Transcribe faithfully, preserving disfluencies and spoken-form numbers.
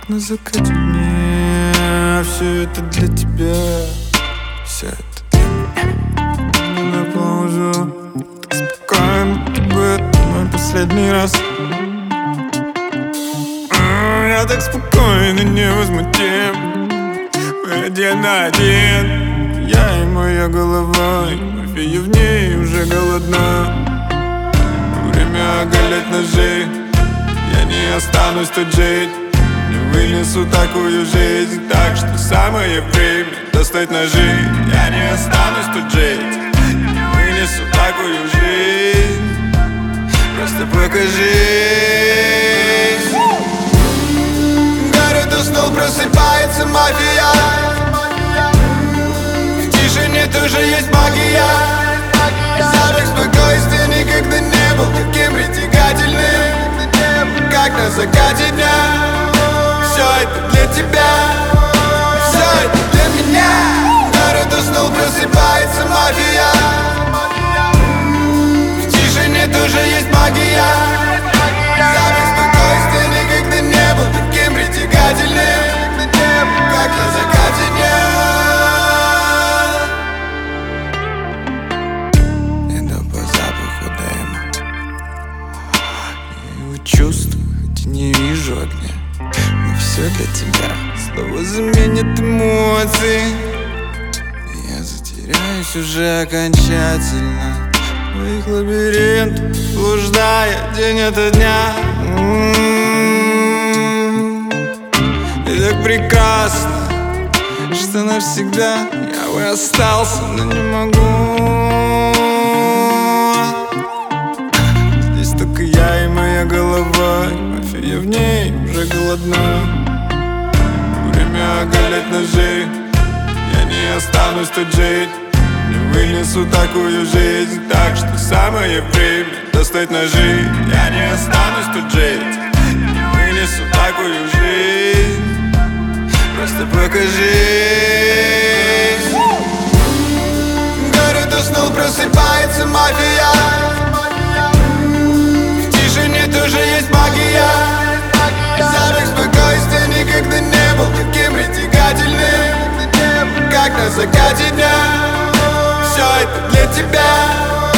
как на закате дня. Все это для тебя, все это для меня. На паузу, так спокоен, будто бы это мой последний раз. Я так спокоен и невозмутим, мы один на один. Я и моя голова, и мафия в ней уже голодна. Время оголять ножи, я не останусь тут жить. Не вынесу такую жизнь, так что самое время достать ножи. Я не останусь тут жить, не вынесу такую жизнь. Просто покажись. Город уснул, просыпается мафия. В тишине тоже есть магия. Запах спокойствия никогда не был таким притягательным, как на закате дня. Все это для тебя, все это для меня. Город уснул, просыпается мафия. В тишине тоже есть магия. Запах спокойствия никогда не был таким притягательным, как на закате дня. Иду по запаху дыма, я его чувствую, хоть и не вижу огня. Но все для тебя снова заменит эмоции. Я затеряюсь уже окончательно в твоих лабиринтах, блуждая день ото дня. И так прекрасно, что навсегда я бы остался, но не могу. Здесь только я и моя голова, и мафия в ней уже голодна. Время оголять ножи, я не останусь тут жить. Не вынесу такую жизнь, так что самое время достать ножи. Я не останусь тут жить, не вынесу такую жизнь. Просто покажись. Город уснул, просыпается мафия. В тишине тоже есть магия. Запах спокойствия никогда не был таким притягательным, как на закате дня. Все это для тебя.